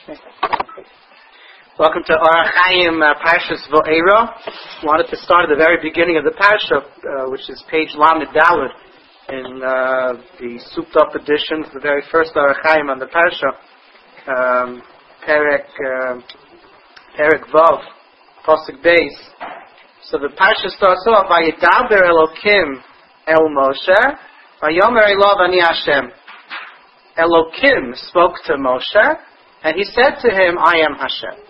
Welcome to Orach Chaim Parshas Va'era. Wanted to start at the very beginning of the Parsha, which is page Lamed Daled in the souped-up edition, the very first Orach Chaim on the Parsha, Perek Vav, Pasuk Beis. So the Parsha starts off by Yidaber Elokim El Moshe, Vayomer Elav Ani Hashem. Elokim spoke to Moshe, and he said to him, I am Hashem.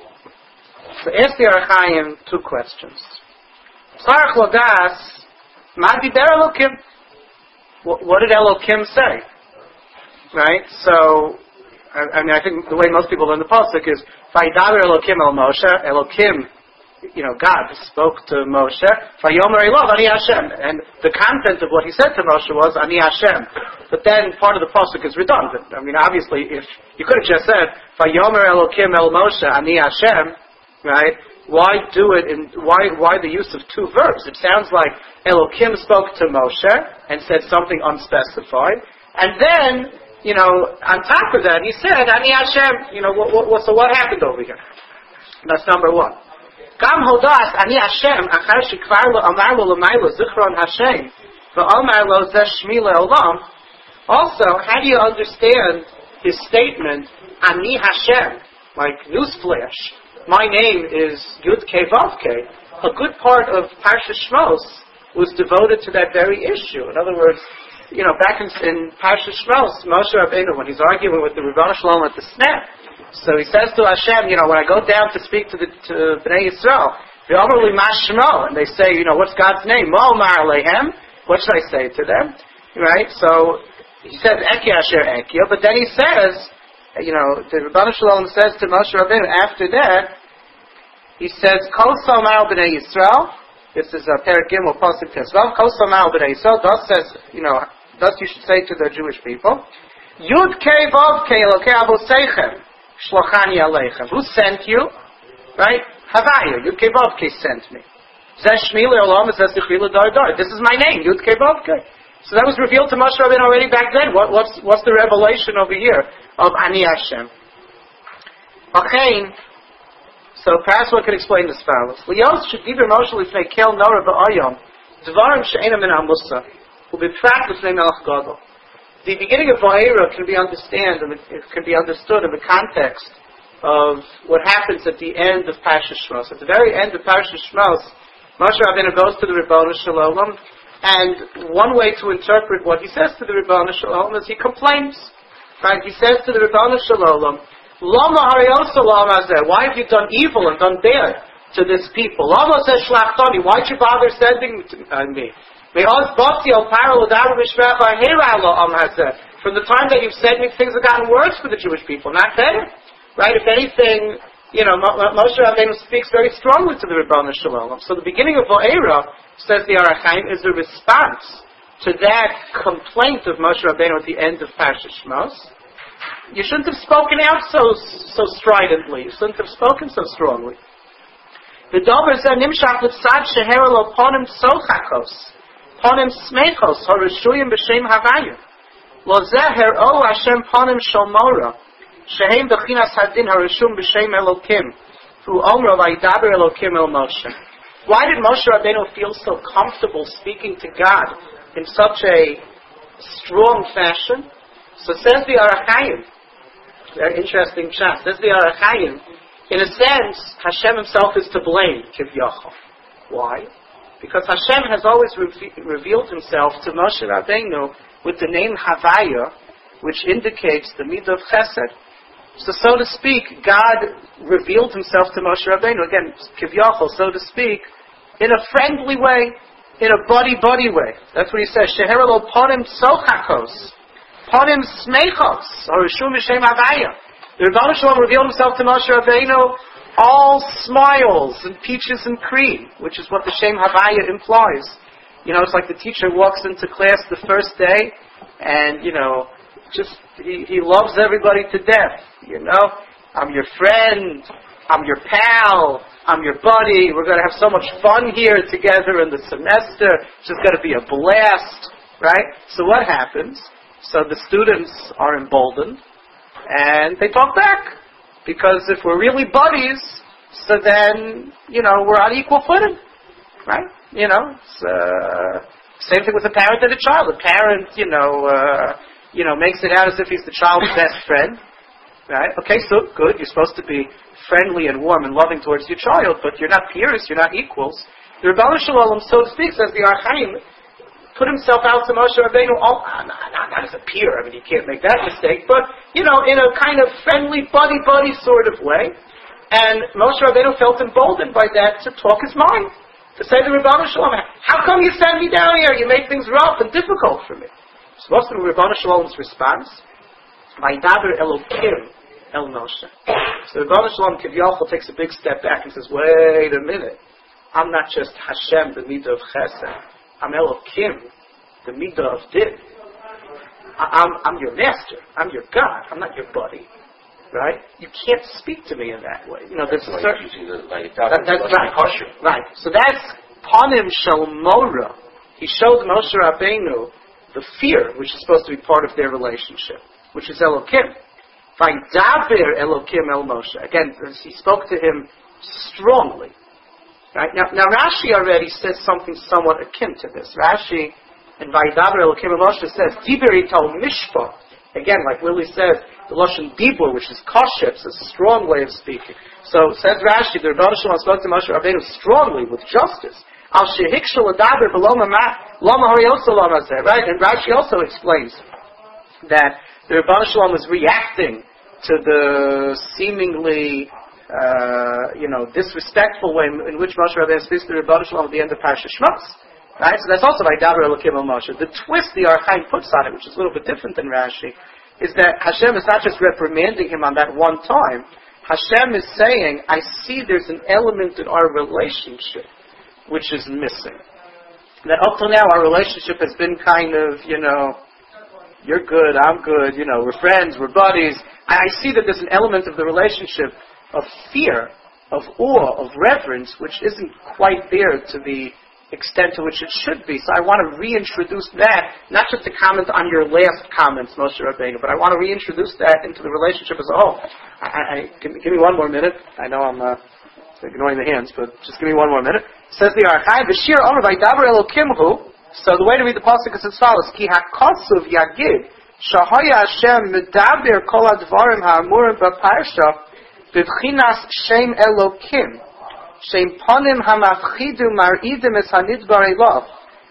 So ask the Orach Chaim two questions. Tzarech Lodas, Ma Diber Elokim? What did Elokim say? Right? So, I think the way most people learn the pasuk is, Vayidaber Elokim El Moshe, Elokim, God spoke to Moshe, Vayomer Elav Ani Hashem. And the content of what he said to Moshe was, Ani Hashem. But then part of the pasuk is redundant. Obviously, if you could have just said, Vayomer Elokim El Moshe, Ani Hashem, right? Why do it why the use of two verbs? It sounds like Elokim spoke to Moshe and said something unspecified. And then, on top of that, he said, Ani Hashem, so what happened over here? That's number one. Gam hodas ani Hashem achar shekvar lo amar lo l'maylo zichron Hashem v'amar lo zeh shmi le'olam. Also, how do you understand his statement ani Hashem? Like newsflash, my name is Yud Kei Vav Kei. A good part of Parsha Shmos was devoted to that very issue. In other words, back in Parsha Shmos, Moshe Rabbeinu, when he's arguing with the Rebbeinu Shalom at the snap, so he says to Hashem, when I go down to speak to Bnei Yisrael, V'omer li ma shmo, and they say, what's God's name? Mo mar lehem. What should I say to them? Right? So he says Eki Asher Ekya, but then he says, the Rebbeinu Shalom says to Moshe Rabbeinu after that, he says, Kol Somar Bnei Yisrael. This is Perek Gimel Pasuk Tesvav. Kol Somar Bnei Yisrael. Thus you should say to the Jewish people, Yud Kei Vav Kei Elokei Avoseichem. Shlochani Aleichem. Who sent you? Right? Havaya. Yud Kei Vav Kei sent me. Zeh Shmi Le'olam Zeh Zichri L'Dar Dar. This is my name. Yud Kei Vav Kei. So that was revealed to Moshe Rabbeinu already back then. What's the revelation over here of Ani Hashem? So perhaps one could explain this follows. Lios should either Moshe Lifnei Kel Nora Ba'ayom Dvarim She'ena Min HaMusa Who B'Prat Lifnei Melech Gadol. The beginning of Va'era can be understood in the context of what happens at the end of Parsha Shmos. At the very end of Parsha Shmos, Moshe Rabbeinu goes to the Rebbeinu Shalom, and one way to interpret what he says to the Rebbeinu Shalom is he complains. Right? He says to the Rebbeinu Shalom, Lama Hariyosah Lama Zeh, why have you done evil and done bad to this people? Lama says Shlachtoni, why did you bother sending me? From the time that you've sent me, things have gotten worse for the Jewish people, not better. Right? If anything, Moshe Rabbeinu speaks very strongly to the Rebbeinu Shalom. So the beginning of Va'era, says the Orach Chaim, is a response to that complaint of Moshe Rabbeinu at the end of Parsha Shmos. You shouldn't have spoken out so stridently. You shouldn't have spoken so strongly. The Dover Zeh Nimshach L'Tzad Sheher Lo Ponim Sochakos Ponim Smechos Horeshuyim B'Shem Havayim Lo Zeh Her'o Hashem Ponim Shomora Shehem B'Chinas Hadin Horeshum B'Shem Elokim Hu Omro Vayidaber Elokim El Moshe. Why did Moshe Rabbeinu feel so comfortable speaking to God in such a strong fashion? So says the Orach Chaim, very interesting chat. Says the Orach Chaim, in a sense, Hashem himself is to blame, Kivyachol. Why? Because Hashem has always revealed himself to Moshe Rabbeinu with the name Havaya, which indicates the midah of Chesed. So to speak, God revealed himself to Moshe Rabbeinu, again, Kivyachol, so to speak, in a friendly way, in a buddy way. That's what he says. Sheher lo ponim sochakos, ponim smechos, or Rishum B'Shem Havaya. The Rebbeinu Shalom revealed himself to Moshe Rabbeinu all smiles and peaches and cream, which is what the Shem Havaya implies. It's like the teacher walks into class the first day, and he loves everybody to death. I'm your friend, I'm your pal, I'm your buddy, we're going to have so much fun here together in the semester, it's just going to be a blast, right? So what happens? So the students are emboldened, and they talk back. Because if we're really buddies, so then, we're on equal footing. Right? It's, same thing with a parent and a child. A parent, makes it out as if he's the child's best friend. Right? Okay, so good. You're supposed to be friendly and warm and loving towards your child, but you're not peers, you're not equals. The Rebbeinu Shalom, so to speak, says the Ar Chaim, put himself out to Moshe Rabbeinu, not as a peer, you can't make that mistake, but, in a kind of friendly, buddy-buddy sort of way. And Moshe Rabbeinu felt emboldened by that to talk his mind. To say to Rebbeinu Shalom, how come you send me down here? You make things rough and difficult for me. So what's the Rebbeinu Shalom's response? Vaydaber Elokim El Moshe. So Rebbeinu Shalom Kivyachol takes a big step back and says, wait a minute. I'm not just Hashem, the Midah of Chesed. I'm Elokim, the Midah of Din. I'm your master. I'm your God. I'm not your buddy. Right? You can't speak to me in that way. There's a certain... That's right. Right. So that's Panim Shel Mora. He showed Moshe Rabbeinu the fear, which is supposed to be part of their relationship, which is Elokim. Vaydaber Elokim El Moshe. Again, he spoke to him strongly. Right? Now Rashi already says something somewhat akin to this. Rashi in Vaydaber Elokim El Moshe says, Diber Ito Mishpah. Again, like Willie says, the Lashon Dibur, which is kosher, it's a strong way of speaking. So says Rashi, the Rebbeinu Shalom spoke to Moshe Rabbeinu strongly, with justice. Al shehikshel adaber b'loma hariosa lama zeh. Right? And Rashi also explains that the Rebbeinu Shalom was reacting to the seemingly disrespectful way in which Moshe Rabbeinu speaks to the Rebbeinu Shalom at the end of Parashat Shmos. Right? So that's also by Daber Elokim El Moshe. The twist the Ar Chaim puts on it, which is a little bit different than Rashi, is that Hashem is not just reprimanding him on that one time. Hashem is saying, I see there's an element in our relationship which is missing. That up till now our relationship has been kind of, you're good, I'm good, we're friends, we're buddies. I see that there's an element of the relationship of fear, of awe, of reverence, which isn't quite there to the extent to which it should be. So I want to reintroduce that, not just to comment on your last comments, Moshe Rabbeinu, but I want to reintroduce that into the relationship as a whole. Give me one more minute. I know I'm ignoring the hands, but just give me one more minute. Says the Ar Chaim, V'shir Omer Vaydaber Elokimhu. So the way to read the pasuk is as follows: Ki hakosuv yagid shahaya Hashem medaber kol advarim ha'amurim b'parsha b'bchinas shem Elokim. Shem panim hamafchidu mar'idim es hanidbar elav.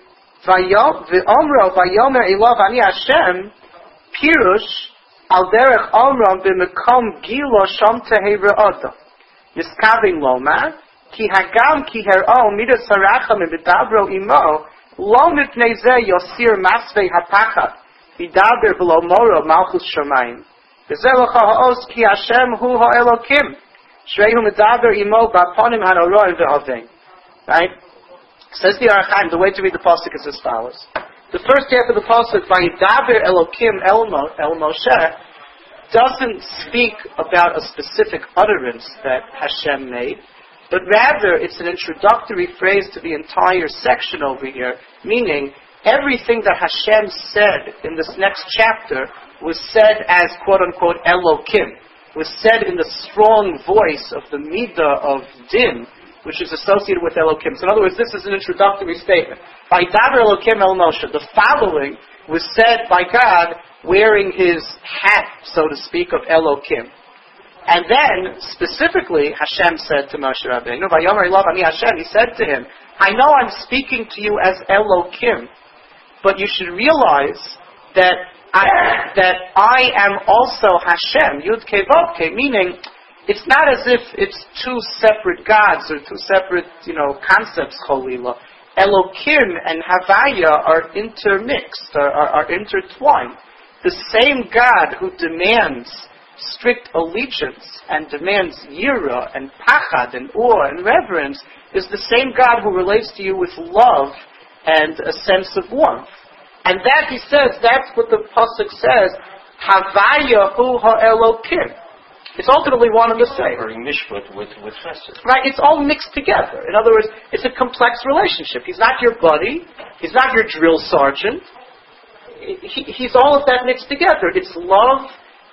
V'omro v'yomer elav ani Hashem pirush al derech omram b'mekom gilo sham tehei re'odah. Yiskavin lomar ki hagam ki her'o midas haracham b'dabro imo lo mipnei zeh yosir masvei hapachad v'daber v'lo moro malchus shamayim. V'zeh l'cha ha'os ki Hashem hu ha'elokim. Right? Says the Ar Chaim, the way to read the pasuk is as follows. The first half of the pasuk, Vaydaber Elokim El Moshe, doesn't speak about a specific utterance that Hashem made, but rather it's an introductory phrase to the entire section over here, meaning everything that Hashem said in this next chapter was said as quote-unquote Elokim, was said in the strong voice of the Midah of Din, which is associated with Elokim. So in other words, this is an introductory statement. Vaydaber Elokim El Moshe. The following was said by God wearing his hat, so to speak, of Elokim. And then, specifically, Hashem said to Moshe Rabbeinu, Vayomer Elav Ani Hashem, he said to him, I know I'm speaking to you as Elokim, but you should realize that I am also Hashem, Yud Kei Vav Kei, meaning it's not as if it's two separate gods or two separate, concepts, Cholila. Elokim and Havaya are intermixed, are intertwined. The same God who demands strict allegiance and demands yira and pachad and awe and reverence is the same God who relates to you with love and a sense of warmth. And that, he says, that's what the pasuk says, Havaya hu ha'elokim. It's ultimately one and the same. Mishpat with chesed. Right, it's all mixed together. In other words, it's a complex relationship. He's not your buddy. He's not your drill sergeant. He's all of that mixed together. It's love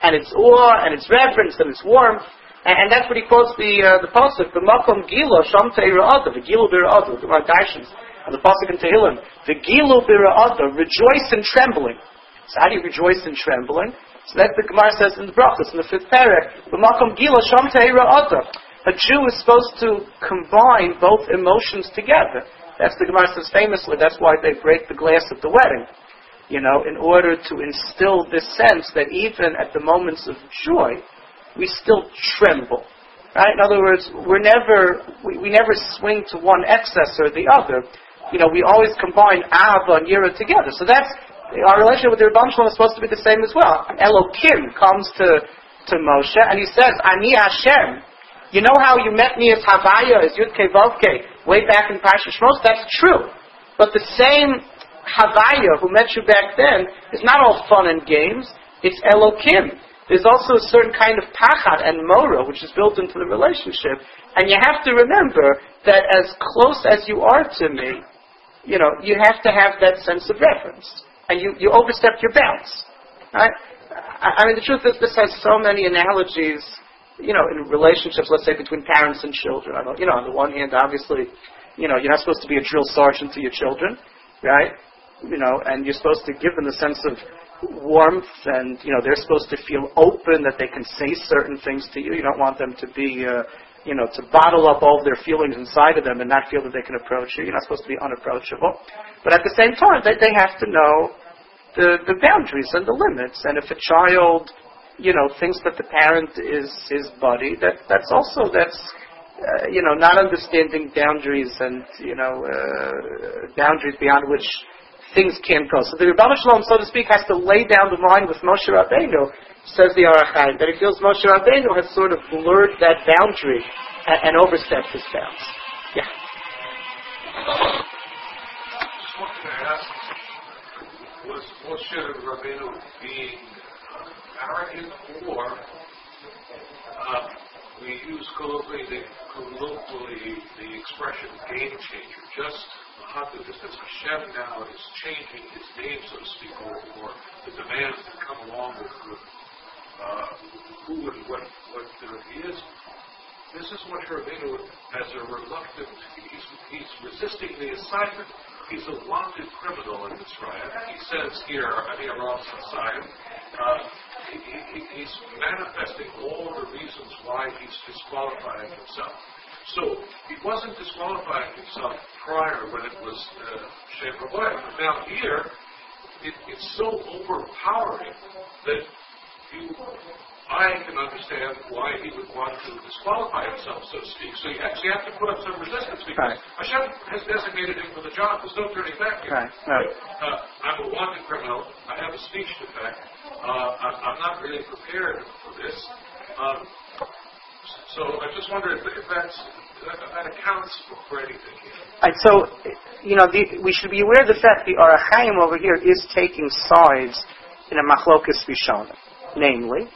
and its awe, and its reverence, and its warmth. And that's what he quotes the pasuk, the makom gilo sham teira'ada, the gilu bira'ada, the Darshans, and the pasuk in Tehillim, the gilu bira'ada, rejoice in trembling. So how do you rejoice in trembling? So that the Gemara says in the Brachos, in the 5th parak, the makom gilo sham teira'ada. A Jew is supposed to combine both emotions together. That's the Gemara says famously, that's why they break the glass at the wedding. In order to instill this sense that even at the moments of joy, we still tremble. Right? In other words, we never swing to one excess or the other. We always combine Ava and Yira together. So that's, our relationship with the Rebbeinu Shalom is supposed to be the same as well. Elokim comes to Moshe and he says, Ani Hashem. You know how you met me as Havaya, as Yud Kei Vav Kei, way back in Parashat Shmos? That's true. But the same Havaya who met you back then is not all fun and games. It's Elokim. There's also a certain kind of pachad and mora which is built into the relationship. And you have to remember that as close as you are to me, you have to have that sense of reverence. And you overstep your bounds. Right? I mean, the truth is this has so many analogies, in relationships, let's say, between parents and children. On the one hand, obviously, you're not supposed to be a drill sergeant to your children, right? And you're supposed to give them the sense of warmth, and they're supposed to feel open that they can say certain things to you. You don't want them to be to bottle up all of their feelings inside of them and not feel that they can approach you. You're not supposed to be unapproachable, but at the same time they have to know the boundaries and the limits. And if a child thinks that the parent is his buddy, that's not understanding boundaries and boundaries beyond which things can't go. So the Rebbeinu Shalom, so to speak, has to lay down the line with Moshe Rabbeinu, says the Aruch Chaim, that he feels Moshe Rabbeinu has sort of blurred that boundary and overstepped his bounds. Yeah. Just wanted to ask, was Moshe Rabbeinu being arrogant, or we use colloquially the expression game changer, just as Hashem now is changing his name, so to speak, or the demands that come along with who and what he is. This is what Rabbeinu, as a reluctant, he's resisting the assignment. He's a wanted criminal in Mitzrayim. He says here, Ani Arav Sasayim, he's manifesting all the reasons why he's disqualifying himself. So he wasn't disqualifying himself prior when it was Shem Rabbeinu. Now here, it's so overpowering that I can understand why he would want to disqualify himself, so to speak. So you actually have to put up some resistance because Hashem has designated him for the job. There's no turning back here. I'm a wanted criminal. I have a speech defect. I'm not really prepared for this. So I just wonder if that accounts for anything here. Right, so, we should be aware of the fact the Aruch Chaim over here is taking sides in a machlokas rishonim. Namely,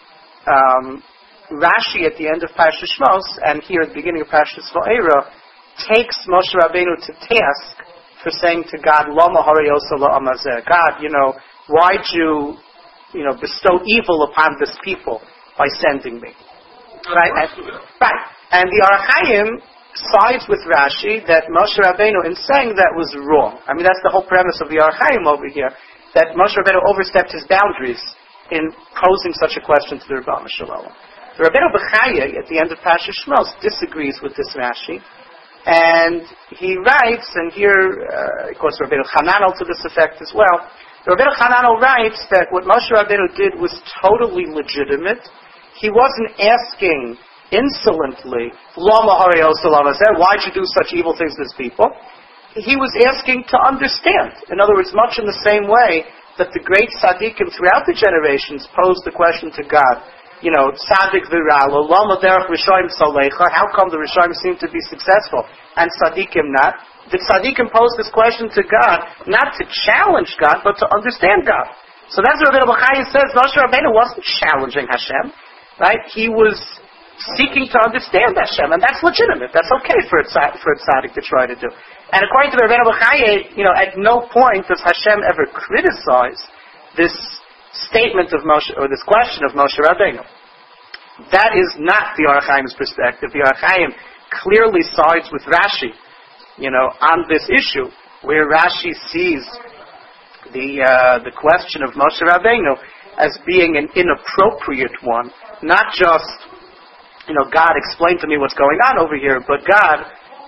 Rashi at the end of Parashat Shmos, and here at the beginning of Parashat Va'era, takes Moshe Rabbeinu to task for saying to God, Lama Harayosah La'amazeh. God, why'd you, bestow evil upon this people by sending me? Right? And the Aruch Chaim sides with Rashi that Moshe Rabbeinu, in saying that, was wrong. I mean, that's the whole premise of the Aruch Chaim over here, that Moshe Rabbeinu overstepped his boundaries in posing such a question to the Rebbeinu Shalom. The Rabbeinu Bechaya, at the end of Parashat Shmos, disagrees with this Rashi, and he writes, and here, of course, Rabbeinu Hananel to this effect as well. Rabbeinu Hananel writes that what Moshe Rabbeinu did was totally legitimate. He wasn't asking insolently, Lama Harayosah La'amazeh, why'd you do such evil things to these people? He was asking to understand. In other words, much in the same way that the great tzaddikim throughout the generations posed the question to God, tzaddik v'ralo, lama derech rishonim salecha, how come the rishonim seem to be successful and tzaddikim not? The tzaddikim posed this question to God, not to challenge God, but to understand God. So that's what Rabbeinu Bechaya says. Moshe Rabbeinu wasn't challenging Hashem, right? He was seeking to understand Hashem, and that's legitimate. That's okay for a tzaddik to try to do. And according to the Rabbeinu Bechaya, at no point does Hashem ever criticize this statement of Moshe, or this question of Moshe Rabbeinu. That is not the Or HaChaim's perspective. The Or HaChaim clearly sides with Rashi, on this issue, where Rashi sees the question of Moshe Rabbeinu as being an inappropriate one, not just, God explained to me what's going on over here, but God,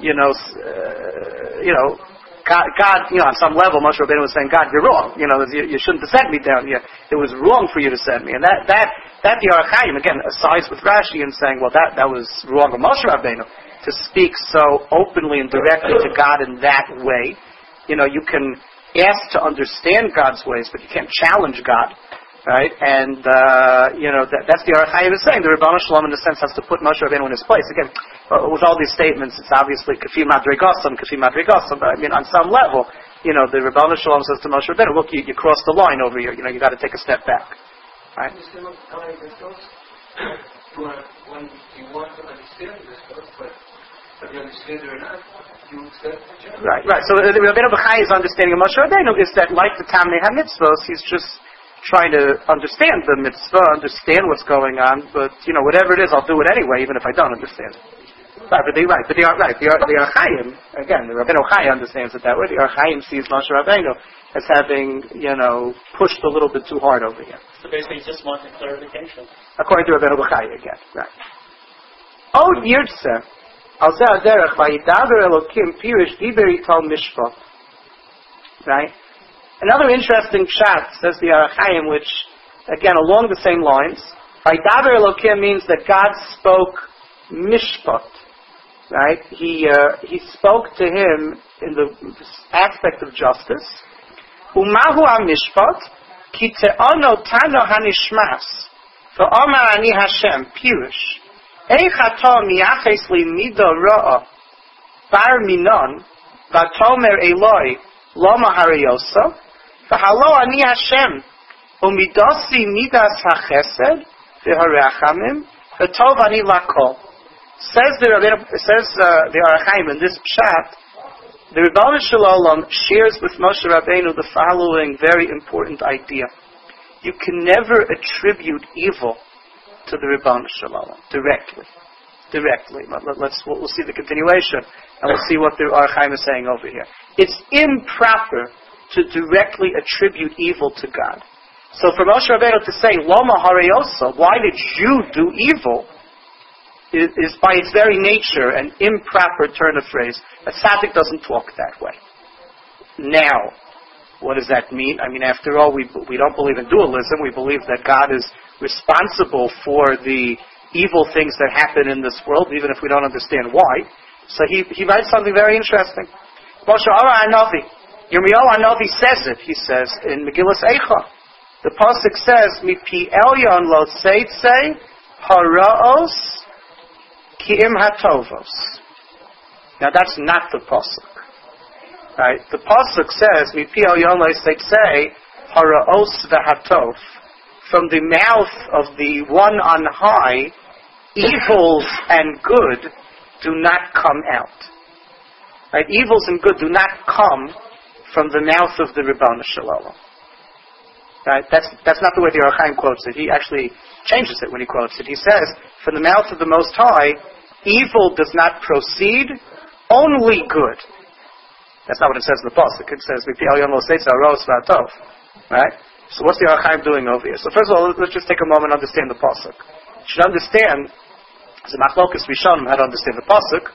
God, on some level, Moshe Rabbeinu was saying, God, you're wrong. You shouldn't have sent me down here. It was wrong for you to send me. And that the Or HaChaim, again, sides with Rashi in saying, well, that was wrong of Moshe Rabbeinu to speak so openly and directly to God in that way. You can ask to understand God's ways, but you can't challenge God. Right? And, that's the Or HaChaim is saying. The Rebbeinu Shalom, in a sense, has to put Moshe Rabbeinu in his place. Again, with all these statements, it's obviously Kafi Madrigosom, but on some level, the Rebbeinu Shalom says to Moshe Rabbeinu, look, you crossed the line over here, you got to take a step back. Right? You want to understand this stuff, but if you understand it or not, you accept it. Right. So the Rabbeinu Bechai's understanding of Moshe Rabbeinu is that, like the Tamnei HaMitzvos, he's just trying to understand the mitzvah, understand what's going on, but, whatever it is, I'll do it anyway, even if I don't understand it. But the Or HaChaim, again, the Rabbeinu Chai understands it that way. The Or HaChaim sees Moshe Rabbeinu as having, pushed a little bit too hard over here. So basically, he just wanted clarification. According to Rabbeinu Chai again, right. Od Yirtzeh, al zeh haderech, vayidaber Elokim, pirish diber ital mishpat. Right? Another interesting pshat, says the Or HaChaim, which, again, along the same lines, vayidaber Elokim means that God spoke mishpat. Right? He spoke to him in the aspect of justice. Umahu ha-mishpat, ki te'ono tano hanishmas, v'omar ani Hashem, pirush, eich ato miyaches li mido ro'a, bar minon, v'atomer Eloi, loma hariyoso, v'halo ani Hashem, umidosi midas ha-chesed, v'harachamim, v'tov ani lakol. Says the Or HaChaim in this pshat, the Rebbeinu Shalom shares with Moshe Rabbeinu the following very important idea. You can never attribute evil to the Rebbeinu Shalom directly. We'll see the continuation, and we'll see what the Or HaChaim is saying over here. It's improper to directly attribute evil to God. So for Moshe Rabbeinu to say, Loma Hareyosa, why did you do evil? Is by its very nature an improper turn of phrase. A tzaddik doesn't talk that way. Now, what does that mean? After all, we don't believe in dualism. We believe that God is responsible for the evil things that happen in this world, even if we don't understand why. So he writes something very interesting. Moshe Hanavi, Yirmiyahu Hanavi says it. He says in Megillas Eicha, the pasuk says, "Mi pi elyon lo tzeitze haraos Ki'im hatovos." Now that's not the pasuk, right? The pasuk says, "Mipi elyon lo tzeitze haraos v'hatov." From the mouth of the one on high, evils and good do not come out. Right? Evils and good do not come from the mouth of the Rebbeinu Shalom. Right? That's not the way the Or HaChaim quotes it. He actually changes it when he quotes it. He says, from the mouth of the Most High, evil does not proceed, only good. That's not what it says in the pasuk. It says, right? So what's the Or HaChaim doing over here? So first of all, let's just take a moment and understand the pasuk. You should understand, as a machlokas rishonim, how to understand the pasuk.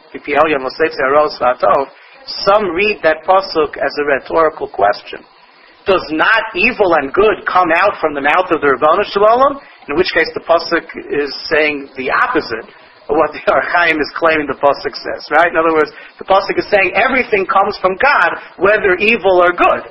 Some read that pasuk as a rhetorical question. Does not evil and good come out from the mouth of the Rebbeinu Shalom? In which case the pasuk is saying the opposite of what the Or HaChaim is claiming the pasuk says, right? In other words, the pasuk is saying everything comes from God, whether evil or good.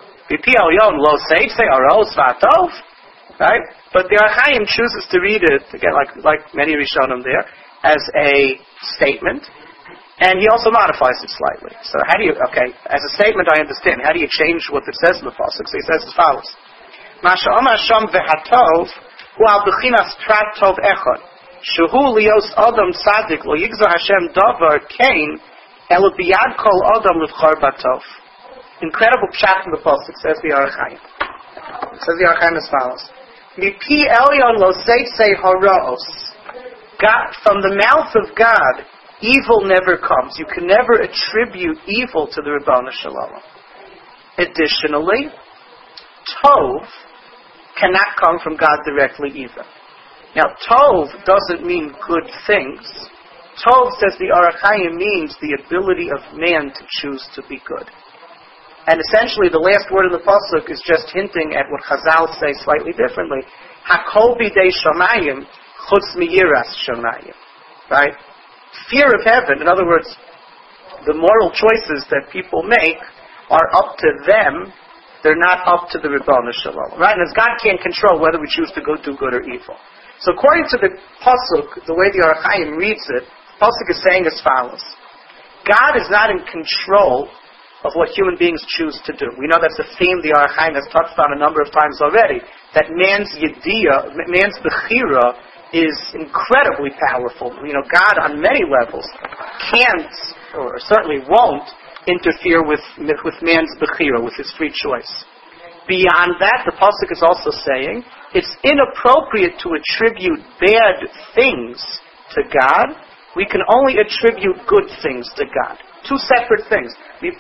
Right? But the Or HaChaim chooses to read it, again, like many Rishonim there, as a statement, and he also modifies it slightly. So how do you, as a statement I understand, how do you change what it says in the pasuk? So he says as follows: Masha Omar Sham vehatov hu al bechinas prat tov echad shehu lios adam tzadik lo yigzor Hashem davar kain el biyad kol adam l'vchar batov. Incredible pshat in the pasuk, says the Or HaChaim. Says the Or HaChaim as follows: Mipi elyon lo seitse haraos. God, from the mouth of God, evil never comes. You can never attribute evil to the Ribono Shel Olam. Additionally, Tov cannot come from God directly either. Now, Tov doesn't mean good things. Tov, says the Orach Chaim, means the ability of man to choose to be good. And essentially, the last word in the pasuk is just hinting at what Chazal say slightly differently. Hakol bidei shamayim chutz miyiras shamayim. Right? Fear of heaven, in other words, the moral choices that people make are up to them. They're not up to the Ribono Shel Olam. Right? And as God can't control whether we choose to do good or evil. So according to the pasuk, the way the Orach Chaim reads it, the pasuk is saying as follows. God is not in control of what human beings choose to do. We know that's a theme the Orach Chaim has touched on a number of times already, that man's yediyah, man's bechira, is incredibly powerful. God on many levels can't, or certainly won't, interfere with man's bechira, with his free choice. Beyond that, the pasuk is also saying it's inappropriate to attribute bad things to God. We can only attribute good things to God. Two separate things.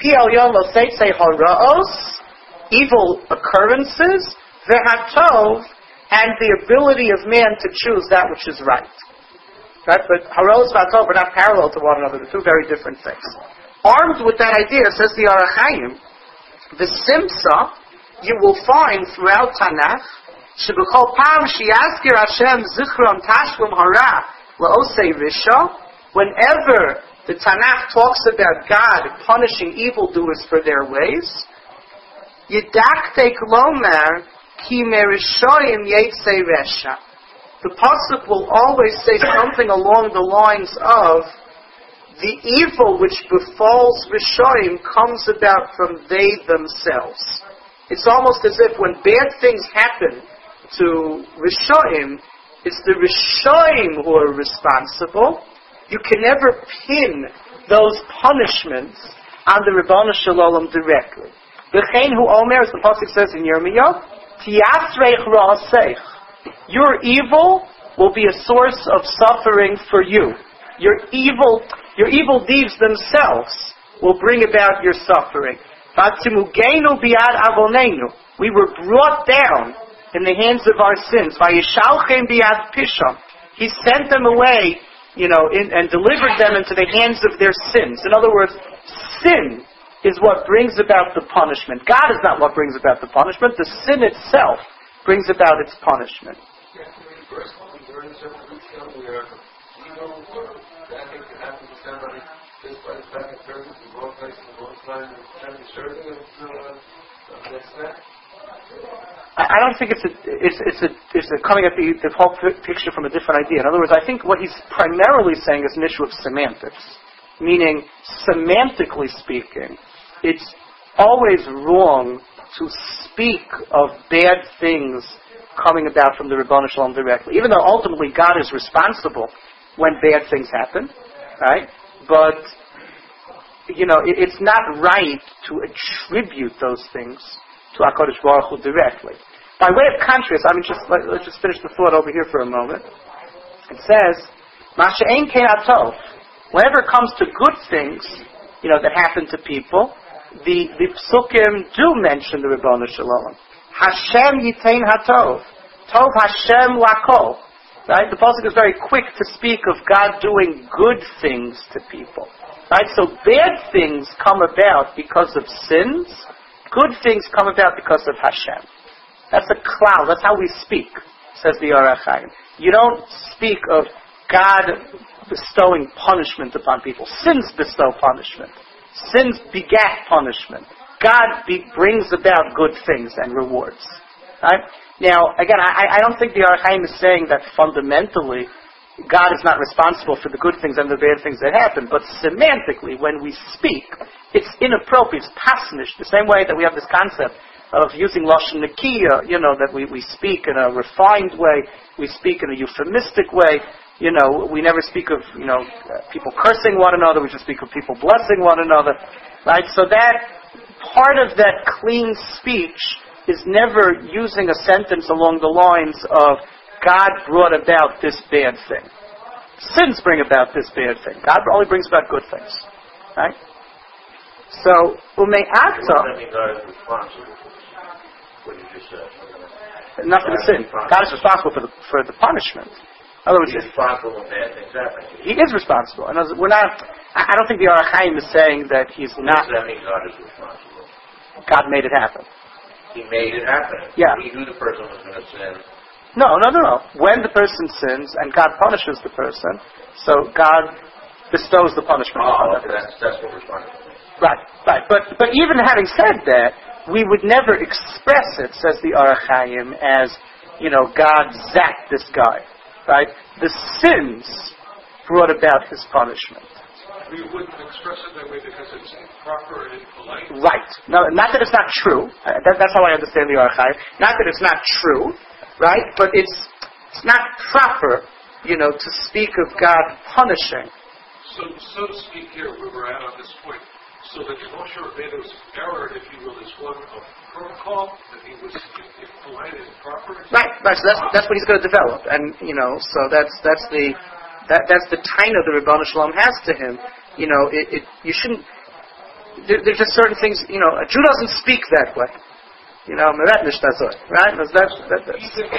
Evil occurrences, vehatov, and the ability of man to choose that which is right. Right? But haros and vatov are not parallel to one another. They're two very different things. Armed with that idea, says the Orach Chaim, the simsa you will find throughout Tanakh, shebechol pam shiazkir Hashem zichron tashlum hara laosei risha. Whenever the Tanakh talks about God punishing evildoers for their ways, yidaktek lomer ki merishoyim yetzei resha. The pasuk will always say something along the lines of the evil which befalls Rishoyim comes about from they themselves. It's almost as if when bad things happen to Rishoyim, it's the Rishoyim who are responsible. You can never pin those punishments on the Ribono Shel Olam directly. V'chein hu omer, as the pasuk says in Yirmiyah, tiasreich ra'aseich. Your evil will be a source of suffering for you. Your evil deeds themselves will bring about your suffering. We were brought down in the hands of our sins. He sent them away, and delivered them into the hands of their sins. In other words, sin is what brings about the punishment. God is not what brings about the punishment. The sin itself brings about its punishment. I don't think it's coming at the whole picture from a different idea. In other words, I think what he's primarily saying is an issue of semantics. Meaning, semantically speaking, it's always wrong to speak of bad things coming about from the Ribono Shel Olam directly. Even though ultimately God is responsible when bad things happen, right? But, it's not right to attribute those things to HaKadosh Baruch Hu directly. By way of contrast, let's just finish the thought over here for a moment. It says, Masha'en kein atov. Whenever it comes to good things, that happen to people, the psukim do mention the Ribono Shel Olam. Hashem yitein hatov. Tov Hashem lakol. Right? The pasuk is very quick to speak of God doing good things to people. Right? So bad things come about because of sins. Good things come about because of Hashem. That's a cloud. That's how we speak, says the Orach Chaim. You don't speak of God bestowing punishment upon people. Sins bestow punishment. Sins begat punishment. God brings about good things and rewards. Right? Now, again, I don't think the Orach Chaim is saying that fundamentally God is not responsible for the good things and the bad things that happen, but semantically, when we speak, it's inappropriate, it's pasnish, the same way that we have this concept of using Lashon Nakiya, that we speak in a refined way, we speak in a euphemistic way, we never speak of, people cursing one another, we just speak of people blessing one another, right? So that, part of that clean speech is never using a sentence along the lines of God brought about this bad thing. Sins bring about this bad thing. God only brings about good things. Right? So, ume'ata, God is responsible for what you just said. not for the sin. God is responsible for the punishment. In other words, He's responsible when bad things happen. he is responsible. In other words, we're not. I don't think the Orach Chaim is saying that he's not. Does that mean God is responsible? God made it happen. He made it happen. Yeah. He knew the person was going to sin. No. When the person sins and God punishes the person, so God bestows the punishment on that person. That's what responsible means. Right. But even having said that, we would never express it, says the Orach Chaim, as, God zapped this guy. Right? The sins brought about his punishment. We wouldn't express it that way because it's improper and impolite. Right. No, not that it's not true. That's how I understand the Orach Chaim. Not that it's not true, right? But it's not proper, to speak of God punishing. So to speak here, where we're at on this point, so that Moshe Rabbeinu's error, if you will, is one of protocol, that he was impolite and improper. Right. So that's what he's going to develop, and so that's the taina the Ribbon Shalom has to him. You shouldn't. There's just certain things. A Jew doesn't speak that way. Meret nishtazot, right? That's. Even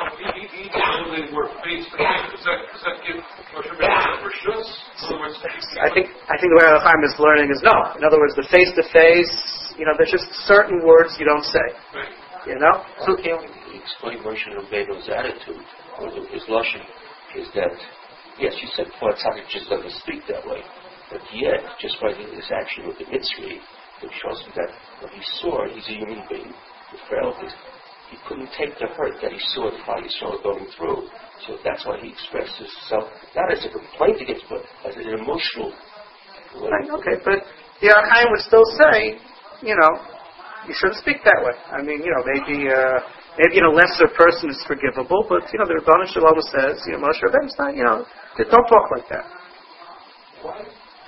though they were face to face, does that give Moshe Rabbeinu reshus? In other words, I think the way Orach Chaim is learning is no. In other words, the face to face. There's just certain words you don't say. right. So can we explain Moshe Rabbeinu's attitude, or his lashon, is that, yes, you said poor tzaddik just doesn't speak that way, but yet, just by his action with the Mitzri, it shows me that when he saw, he's a human being with frailties. He couldn't take the hurt that he saw the Klal Yisrael going through. So that's why he expressed himself, not as a complaint against, but as an emotional way. Right, okay, but the Orach Chaim would still say, you shouldn't speak that way. I mean, maybe a lesser person is forgivable, but the Ribbon Shalom says, Moshe Rabbeinu's not, don't talk like that. Why?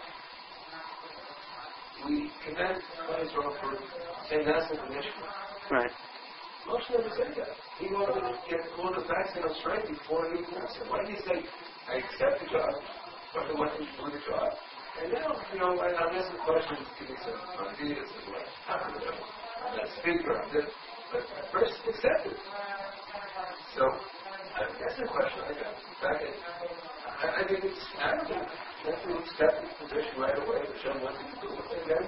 We commend Klal Yisrael for saying that's the Mishkan. Right. Moshe never said that. He wanted to get all the facts in straight before he answered. Why did he say, I accept the job, but I want him to do the job? And now, I'm asking questions, give me some ideas as well. I'm not speaker on this, but first accept it. So, that's the question I got. I think it's arrogant not to accept the position right away, to show him what to do, and then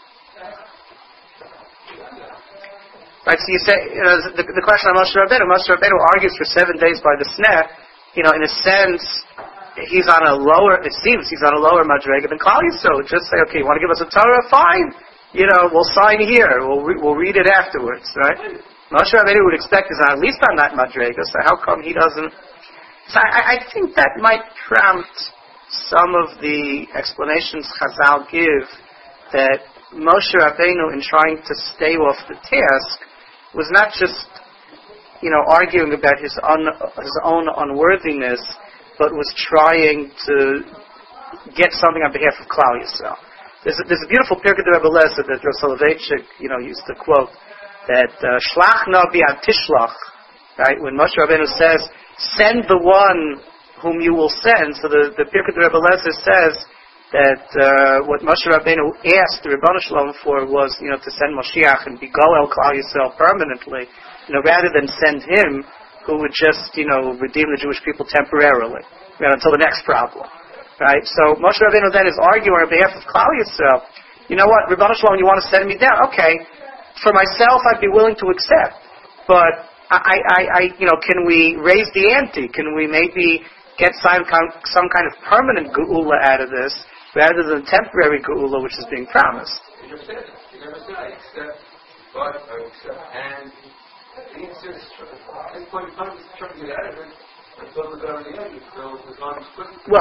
Right, so you say, the question on Moshe Rabbeinu argues for 7 days by the sneh, in a sense, it seems he's on a lower madrega than Klal Yisrael. Just say, okay, you want to give us a Torah? Fine. We'll sign here. We'll read it afterwards, right? Moshe Rabbeinu would expect is at least on that madrega, so how come he doesn't? So I think that might prompt some of the explanations Chazal give that Moshe Rabbeinu, in trying to stave off the task, was not just, arguing about his own unworthiness, but was trying to get something on behalf of Klal Yisrael. There's a beautiful Pirkei de Rebbe Lezer that Rav Soloveitchik, used to quote, that Shlach na bi ad tishlach, right? When Moshe Rabbeinu says, send the one whom you will send, so the Pirkei de Rebbe Lezer says that what Moshe Rabbeinu asked the Ribbon Shalom for was, to send Moshiach and be Goel Klal Yisrael permanently, rather than send him who would just, redeem the Jewish people temporarily, until the next problem. Right? So Moshe Rabbeinu then is arguing on behalf of Klal Yisrael. You know what, Ribbon Shalom, you want to send me down? Okay. For myself, I'd be willing to accept. But can we raise the ante? Can we maybe get some kind of permanent geula out of this, rather than temporary geula, which is being promised? You never said it. You never said I accept, but I accept, and he insists. At this point in time, he's trying to get out of it until the very end, until the time is quick. Well,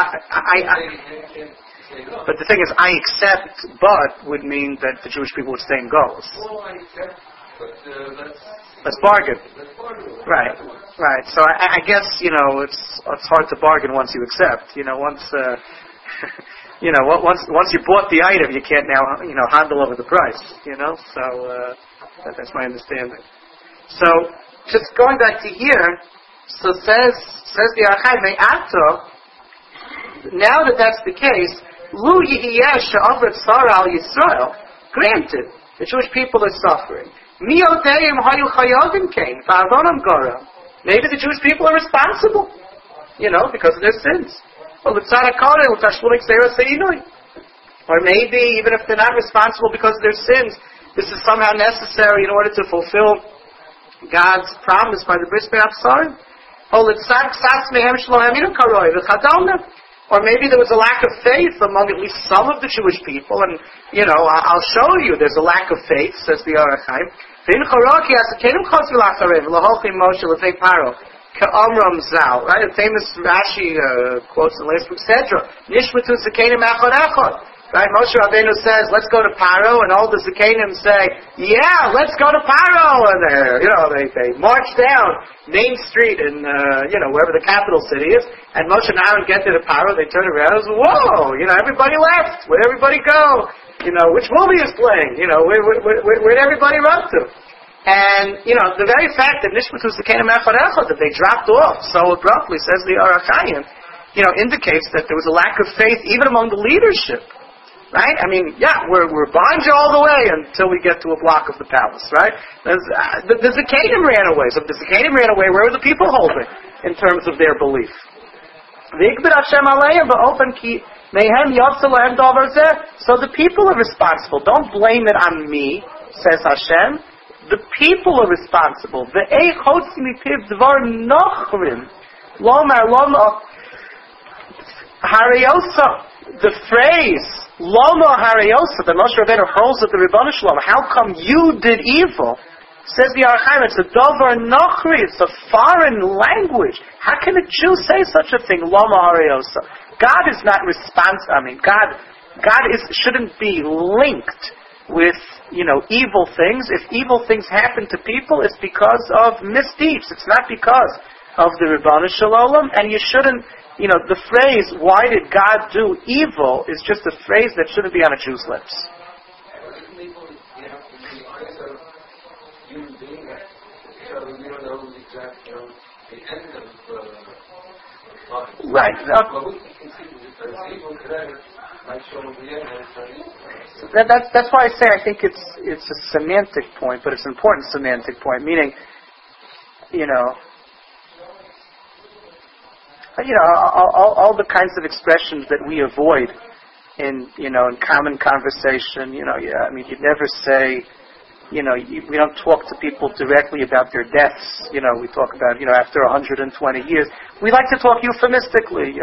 but the thing is, I accept, but would mean that the Jewish people would stay in goals. Well, I accept, but let's bargain. Let's bargain. Right. So I guess it's hard to bargain once you accept. Once once you bought the item, you can't now, handle over the price, So, that's my understanding. So, just going back to here, so says the Arachai Me'ato, now that that's the case, Lu Yihiyeh She'avrat Sarah al Yisrael, granted, the Jewish people are suffering. Mi Odeim Hayu Chayadim Kain, Va'avonam Gora. Maybe the Jewish people are responsible, because of their sins. Or maybe, even if they're not responsible because of their sins, this is somehow necessary in order to fulfill God's promise by the Bris Be'Absarim. Or maybe there was a lack of faith among at least some of the Jewish people, and, I'll show you there's a lack of faith, says the Arachai. Ka'amram Zal, right? A famous Rashi quotes in the last week's Sedra. Nishmatu Zakenim Echad Echad. Right? Moshe Rabbeinu says, let's go to Paro, and all the Zakenim say, yeah, let's go to Paro. And they march down Main Street in, wherever the capital city is, and Moshe and Aaron get to Paro, they turn around and say, whoa, everybody left. Where'd everybody go? Which movie is playing? Where'd everybody run to? And, the very fact that Nishmatu Zakenim Echad Echad, that they dropped off so abruptly, says the Arachayim, indicates that there was a lack of faith even among the leadership. Right? I mean, we're behind you all the way until we get to a block of the palace, right? The Zakenim ran away. So if the Zakenim ran away, where were the people holding in terms of their belief? So the people are responsible. Don't blame it on me, says Hashem. The people are responsible. The phrase Lomo Hariosa that Moshe Rabbeinu hurls at the Ribbon Shalom, how come you did evil? Says the Arachayim, it's a Dovar Nochri, it's a foreign language. How can a Jew say such a thing? Lomo Hariosa. God is not God shouldn't be linked with, evil things. If evil things happen to people, it's because of misdeeds. It's not because of the Ribbon Shalom, and you shouldn't, the phrase, why did God do evil, is just a phrase that shouldn't be on a Jew's lips. Right. So that's why I say I think it's a semantic point, but it's an important semantic point, meaning, all the kinds of expressions that we avoid in common conversation, you'd never say, we don't talk to people directly about their deaths, we talk about, after 120 years. We like to talk euphemistically,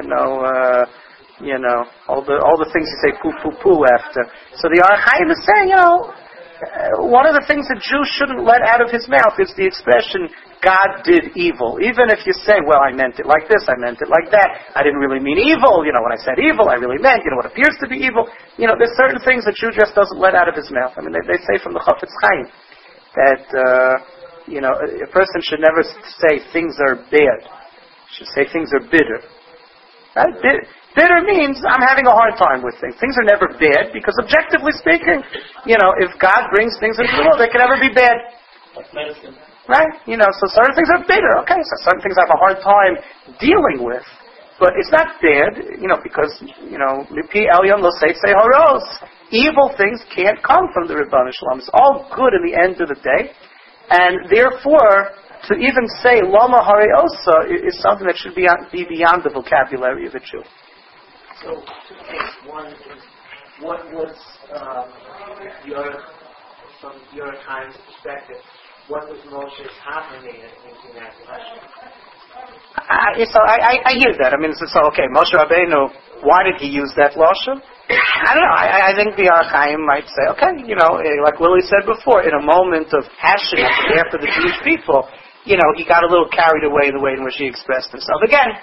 all the things you say poo poo poo after. So the Arachayim is saying, one of the things a Jew shouldn't let out of his mouth is the expression, God did evil. Even if you say, well, I meant it like this, I meant it like that, I didn't really mean evil, when I said evil, I really meant, what appears to be evil. There's certain things a Jew just doesn't let out of his mouth. I mean, they say from the Chafetz Chaim that, a person should never say things are bad. Should say things are bitter. Right? Bitter means I'm having a hard time with things. Things are never bad because, objectively speaking, if God brings things into the world, they can never be bad. Like medicine. Right? So certain things are bitter. Okay, so certain things I have a hard time dealing with. But it's not bad, because, Lipi Elyon Lo Seifsei Haros. Evil things can't come from the Ribbon Shalom. It's all good in the end of the day. And therefore, to even say Lama Hariosa is something that should be beyond the vocabulary of a Jew. So, two things. One is, what was from your time's perspective, what was Moshe's happening in using that question? I hear that. I mean, okay, Moshe Rabbeinu, why did he use that lashon? I don't know. I think the Arachayim might say, okay, like Willie said before, in a moment of passion after the Jewish people, he got a little carried away the way in which he expressed himself. Again,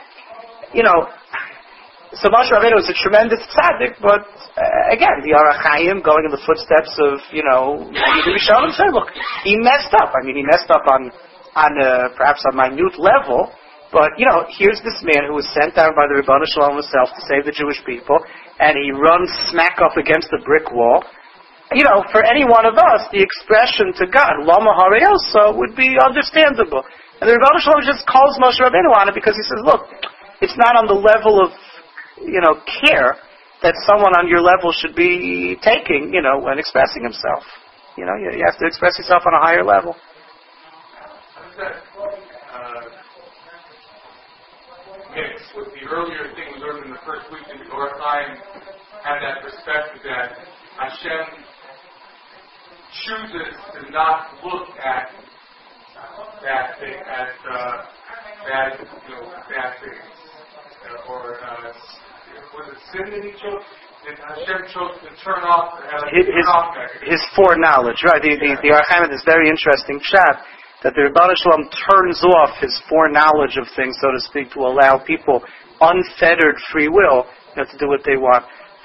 so Moshe Rabbeinu was a tremendous tzaddik, but again, the Arachayim going in the footsteps of, Rishonim say, look, he messed up. I mean, he messed up on perhaps a minute level, But, here's this man who was sent down by the Ribono Shel Olam himself to save the Jewish people, and he runs smack up against the brick wall. For any one of us, the expression to God, Lama Hareyosa, would be understandable. And the Ribono Shel Olam just calls Moshe Rabbeinu on it because he says, look, it's not on the level of, care that someone on your level should be taking, when expressing himself. You have to express yourself on a higher level. Mix with the earlier thing we learned in the first week in the Or Chaim had that perspective that Hashem chooses to not look at that thing, bad things, or was it sin that he chose? And Hashem chose to turn off his foreknowledge, right? The Or Chaim had this very interesting chat that the Ribono Shel Olam turns off his foreknowledge of things, so to speak, to allow people unfettered free will to do what they want.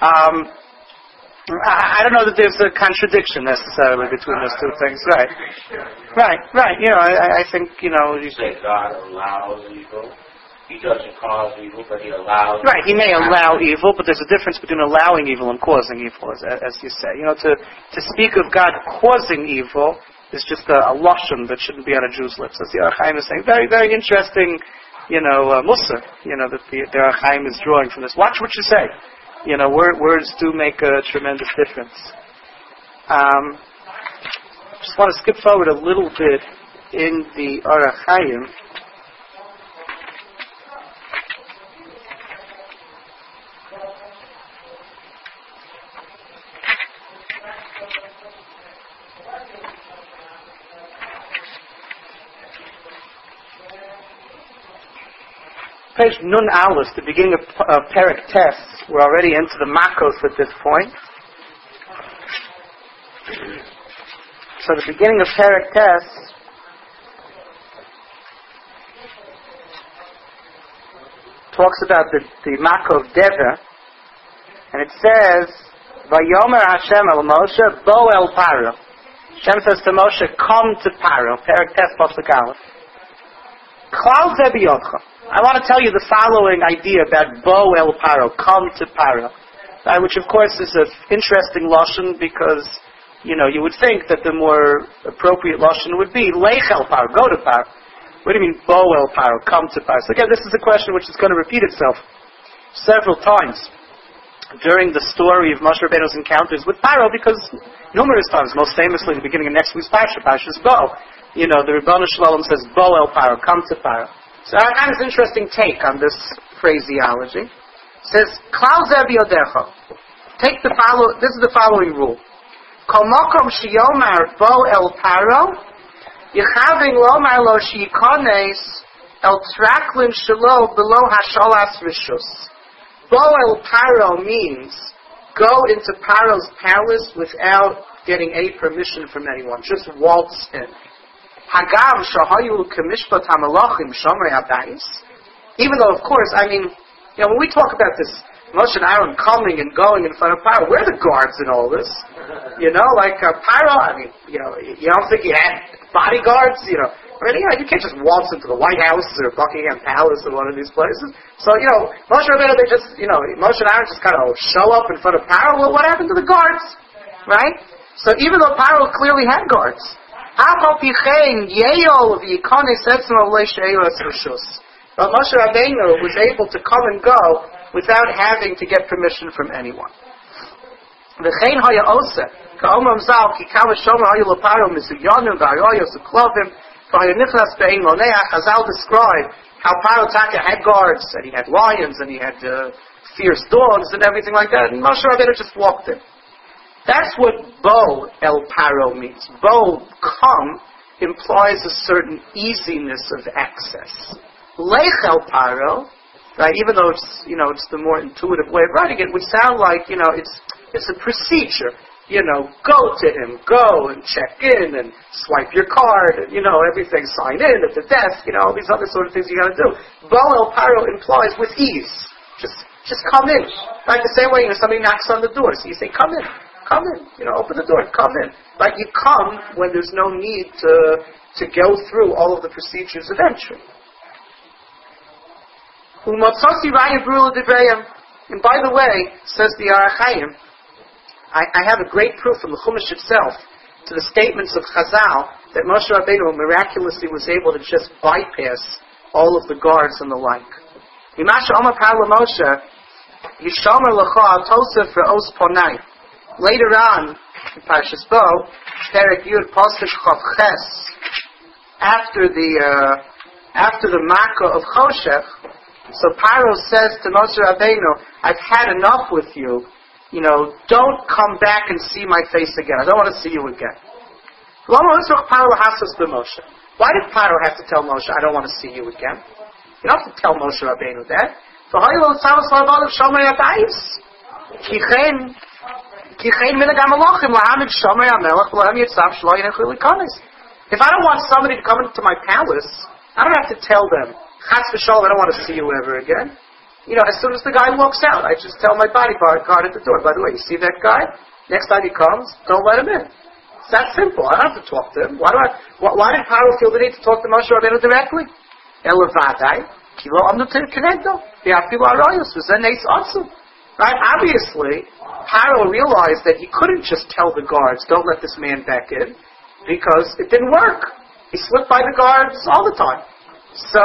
I don't know that there's a contradiction necessarily between those two things. Right. I think, You say God allows evil. He doesn't cause evil, but he allows. Right, he may allow evil, but there's a difference between allowing evil and causing evil, as you say. To speak of God causing evil is just a lashon that shouldn't be on a Jew's lips. As the Or Chaim is saying, very, very interesting, mussar, that the Or Chaim is drawing from this. Watch what you say. Words do make a tremendous difference. Just want to skip forward a little bit in the Or Chaim. Page Nun Aleph, the beginning of Perek Tes. We're already into the Makos at this point. So the beginning of Perek Tes talks about the Makov Deva, and it says, Vayomer Hashem el Moshe, Bo el Paro. Hashem says to Moshe, come to Paro. Perek Tes, Pasuk Aleph. Klal Ze biyodcha. I want to tell you the following idea about Bo el Paro, come to Paro, which of course is an interesting lashon because, you would think that the more appropriate lashon would be Lech el Paro, go to Paro. What do you mean Bo el Paro, come to Paro? So again, this is a question which is going to repeat itself several times during the story of Moshe Rabbeinu's encounters with Paro, because numerous times, most famously in the beginning of next week's Parshas Bo, the Ribono Shel Olam says Bo el Paro, come to Paro. So I have an interesting take on this phraseology. It says, Klal Ze biyodcha. This is the following rule. Kol makom sheyomar Bo el Paro, yechaving lomar lo sheyikones el traklin shelo below hashalas rishus. Bo el Paro means go into Paro's palace without getting any permission from anyone. Just waltz in. Hagam shahayu kemishpat hamalachim shomrei habayis. Even though, of course, when we talk about this Moshe and Aaron coming and going in front of Paro, we're the guards in all this. Paro, you don't think he had bodyguards, you can't just waltz into the White House or Buckingham Palace or one of these places. So, Moshe Rabbeinu, Moshe and Aaron just kind of show up in front of Paro. Well, what happened to the guards? Right? So even though Paro clearly had guards, but Moshe Rabbeinu was able to come and go without having to get permission from anyone. Chazal describe how Paro Taka had guards, and he had lions, and he had fierce dogs, and everything like that, and Moshe Rabbeinu just walked in. That's what Bo el Paro means. Bo, come, implies a certain easiness of access. Lech el Paro, right? Even though it's the more intuitive way of writing it, would sound like it's a procedure. Go to him, go and check in and swipe your card, and everything, sign in at the desk, all these other sort of things you got to do. Bo el Paro implies with ease. Just come in. Like the same way somebody knocks on the door, so you say, come in. Come in, open the door, come in. Like you come when there's no need to go through all of the procedures of entry. Umotzasi Raya Brula Devrayim. And by the way, says the Arachayim, I have a great proof from the Chumash itself to the statements of Chazal that Moshe Rabbeinu miraculously was able to just bypass all of the guards and the like. Imasha Omar Parla Moshe, Yishomer L'cha Tosef Re'os Ponai. Later on, in Parshas Bo, Perek Yud Pasuk Chav Ches, after the Makkah of Choshech, so Paro says to Moshe Rabbeinu, I've had enough with you. Don't come back and see my face again. I don't want to see you again. Why did Paro have to tell Moshe, I don't want to see you again? You don't have to tell Moshe Rabbeinu that. If I don't want somebody to come into my palace, I don't have to tell them, Chas v'shalom, I don't want to see you ever again. As soon as the guy walks out, I just tell my bodyguard at the door, by the way, you see that guy? Next time he comes, don't let him in. It's that simple. I don't have to talk to him. Why did Paro feel the need to talk to Moshe Rabbeinu directly? Right? Obviously, Paro realized that he couldn't just tell the guards, don't let this man back in, because it didn't work. He slipped by the guards all the time. So,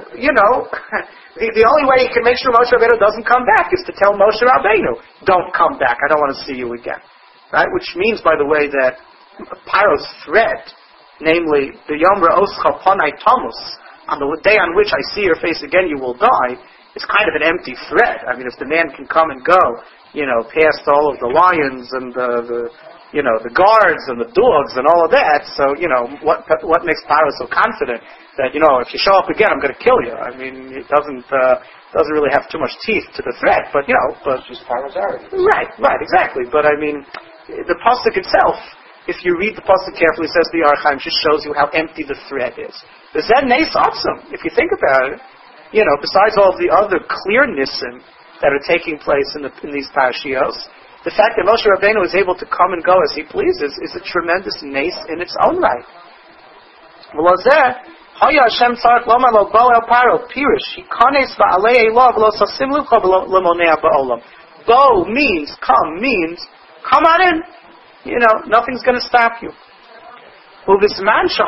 the only way he can make sure Moshe Rabbeinu doesn't come back is to tell Moshe Rabbeinu, don't come back, I don't want to see you again. Right? Which means, by the way, that Paro's threat, namely, the Yom Re'oscha Ponai Tamus, on the day on which I see your face again you will die, is kind of an empty threat. I mean, if the man can come and go, past all of the lions and the guards and the dogs and all of that, so, what makes Paro so confident that, if you show up again, I'm going to kill you? I mean, it doesn't really have too much teeth to the threat, but, but... It's just Paro's arrogance. Right, exactly. But, I mean, the Pasuk itself, if you read the Pasuk carefully, says the Archaim, just shows you how empty the threat is. The Zen Nes Atzum, if you think about it, besides all of the other clearnissen that are taking place in these parashios, the fact that Moshe Rabbeinu is able to come and go as he pleases is a tremendous nes in its own right. Bo means come on in. Nothing's going to stop you. In contrast,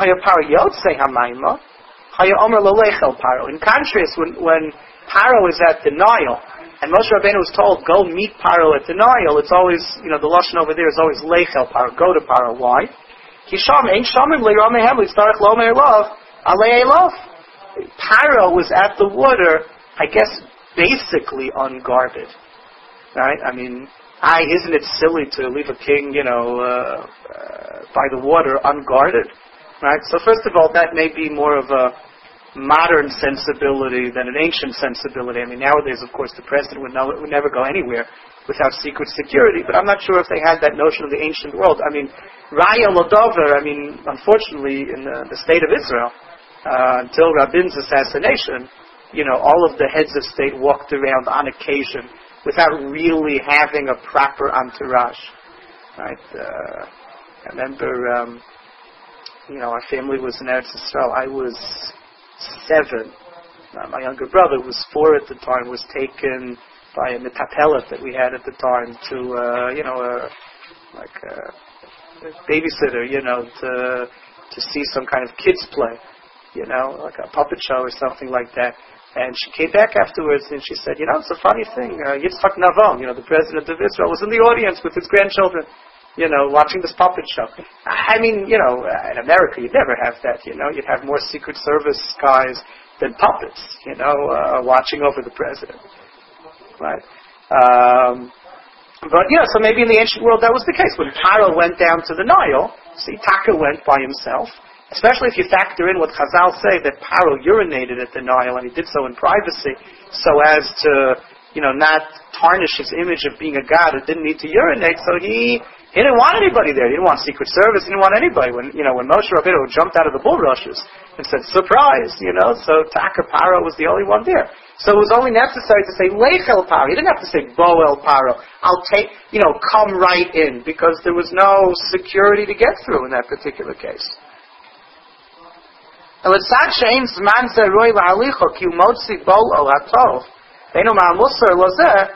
when Paro is at the Nile, and Moshe Rabbeinu was told, go meet Paro at the Nile, it's always, the lashon over there is always Leichel Paro, go to Paro. Why? Paro was at the water, I guess, basically unguarded. Right? I mean, isn't it silly to leave a king, by the water unguarded? Right? So first of all, that may be more of a modern sensibility than an ancient sensibility. I mean, nowadays, of course, the president would never go anywhere without secret security, but I'm not sure if they had that notion of the ancient world. I mean, Raya Lodover, unfortunately, in the state of Israel, until Rabin's assassination, all of the heads of state walked around on occasion without really having a proper entourage. Right? I remember, our family was in Eretz Yisrael. I was 7. My younger brother was 4 at the time, was taken by a metapelet that we had at the time to, a babysitter, to see some kind of kids play, like a puppet show or something like that. And she came back afterwards and she said, it's a funny thing, Yitzhak Navon, the president of Israel, was in the audience with his grandchildren, watching this puppet show. I mean, in America you'd never have that, you'd have more Secret Service guys than puppets, watching over the president. Right? But, so maybe in the ancient world that was the case. When Paro went down to the Nile, see, Taka went by himself, especially if you factor in what Chazal say, that Paro urinated at the Nile, and he did so in privacy, so as to, not tarnish his image of being a god who didn't need to urinate, so he didn't want anybody there. He didn't want Secret Service. He didn't want anybody. When Moshe Rabbeinu jumped out of the bulrushes and said, surprise, so Taka Paro was the only one there. So it was only necessary to say, Leichel Paro. He didn't have to say, Boel Paro. I'll take, come right in, because there was no security to get through in that particular case. Elitzach she'ein zman ze roi la'alicho ki hu motzi bol al hatov. Ve'eno ma'amusar lozeh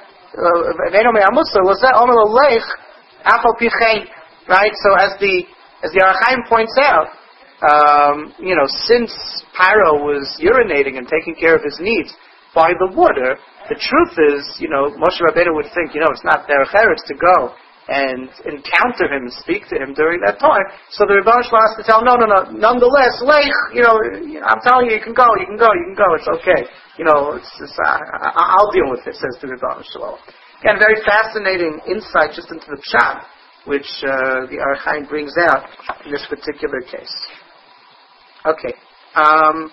omer lolech afal pichein. Right? So as the Ohr HaChaim points out, since Paro was urinating and taking care of his needs by the water, the truth is, Moshe Rabbeinu would think, it's not derech eretz to go and encounter him and speak to him during that time. So the Rebbeinu Shalom has to tell him, no, nonetheless, Leich, I'm telling you, you can go, it's okay. I'll deal with it, says the Rebbeinu Shalom. Again, very fascinating insight just into the pshat, which the Ohr HaChaim brings out in this particular case. Okay. I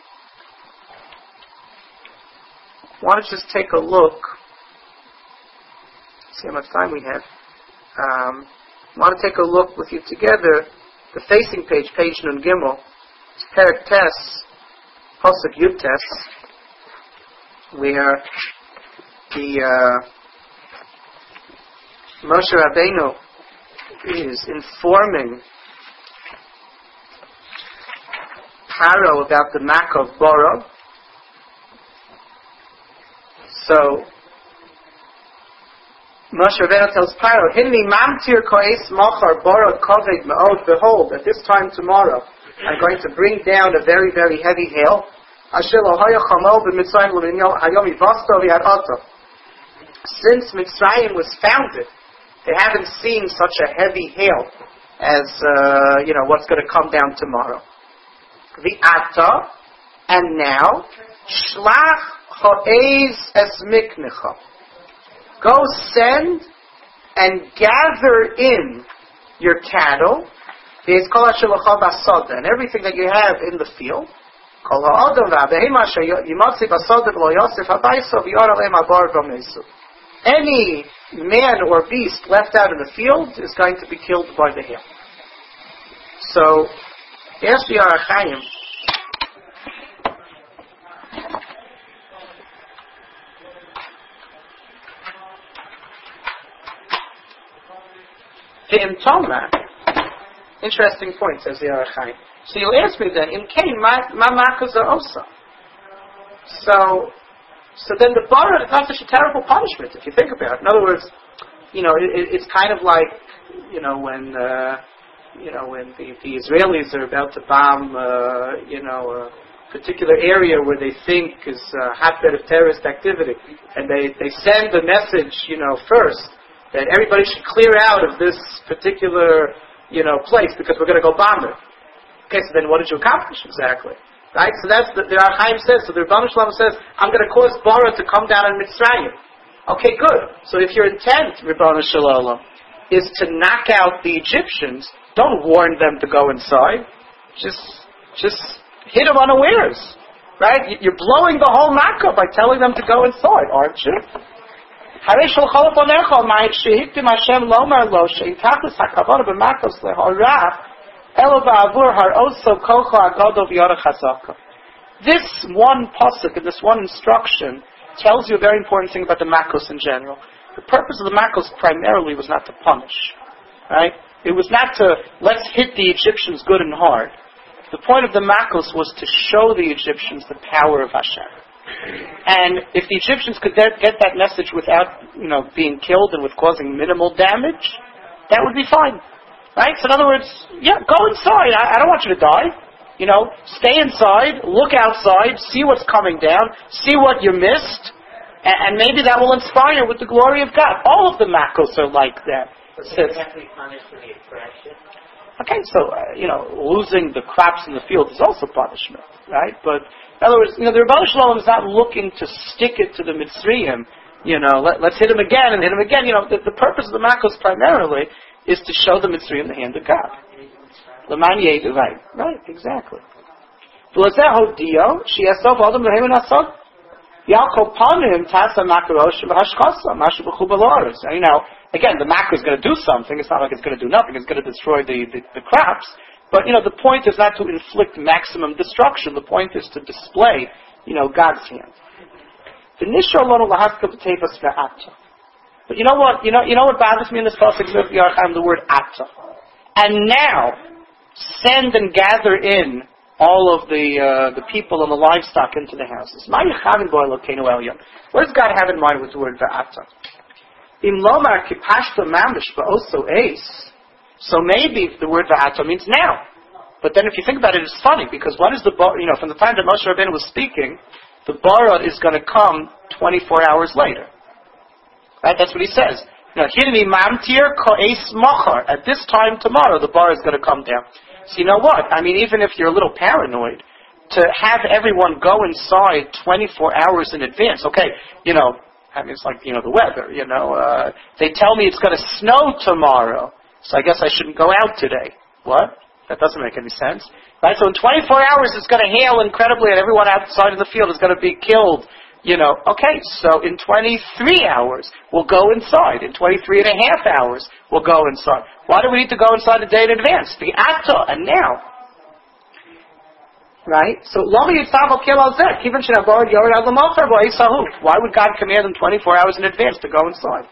want to just take a look. See how much time we have. I want to take a look with you together. The facing page, page Nun Gimel, Perek Tes, Pasuk Yud Tes, where the Moshe Rabbeinu is informing Paro about the Makov Bora. So Moshe Rabbeinu tells Paro, "Hinni mamtir koes machar borod koved me'od." Behold, at this time tomorrow, I'm going to bring down a very, very heavy hail. Asher lo haya chamol b'Mitzrayim hayom ivasto v'yadata. Since Mitzrayim was founded, they haven't seen such a heavy hail as what's going to come down tomorrow. V'ata, and now shlach ha'ez es miknecha. Go send and gather in your cattle, and everything that you have in the field. Any man or beast left out in the field is going to be killed by the hail. So, ask the Ohr HaChaim. Interesting point, says the Ohr HaChaim. So you'll ask me then, in Cain, ma makas osa. So then the bara is not such a terrible punishment if you think about it. In other words, it's kind of like, when the Israelis are about to bomb, a particular area where they think is a hotbed of terrorist activity, and they send a message, first, that everybody should clear out of this particular, place because we're going to go bomb it. Okay, so then what did you accomplish exactly? Right? So that's the Ohr HaChaim says. So the Rebbeinu Shalom says, I'm going to cause Bara to come down in Mitzrayim. Okay, good. So if your intent, Rebbeinu Shalom, is to knock out the Egyptians, don't warn them to go inside. Just hit them unawares. Right? You're blowing the whole makkah by telling them to go inside, aren't you? Right? So this one pasuk and this one instruction tells you a very important thing about the makos in general. The purpose of the makos primarily was not to punish. Right? It was not to, let's hit the Egyptians good and hard. The point of the makos was to show the Egyptians the power of Hashem. And if the Egyptians could get that message without, being killed and with causing minimal damage, that would be fine. Right? So in other words, go inside. I don't want you to die. Stay inside, look outside, see what's coming down, see what you missed, and maybe that will inspire with the glory of God. All of the makos are like that. But they have to be punished for the oppression. Okay, so, losing the crops in the field is also punishment, right? But, in other words, the Rebbeinu Shalom is not looking to stick it to the Mitzrayim, let's hit him again and hit him again. The purpose of the makos primarily is to show the Mitzrayim the hand of God. Right, exactly. Again, the makkah is going to do something. It's not like it's going to do nothing. It's going to destroy the crops. But, the point is not to inflict maximum destruction. The point is to display, God's hand. But you know what? You know what bothers me in this pasuk of the word ata. And now, send and gather in all of the people and the livestock into the houses. What does God have in mind with the word va'ata? So maybe the word va'ata means now. But then if you think about it, it's funny, because what is the from the time that Moshe Rabbeinu was speaking, the bara is going to come 24 hours later. Right? That's what he says. At this time tomorrow, the bara is going to come down. So you know what? I mean, even if you're a little paranoid, to have everyone go inside 24 hours in advance, okay, I mean, it's like, the weather, they tell me it's going to snow tomorrow, so I guess I shouldn't go out today. What? That doesn't make any sense. Right? So in 24 hours it's going to hail incredibly and everyone outside of the field is going to be killed. Okay, so in 23 hours we'll go inside. In 23 and a half hours we'll go inside. Why do we need to go inside a day in advance? The atta, and now. Right? So why would God command them 24 hours in advance to go inside?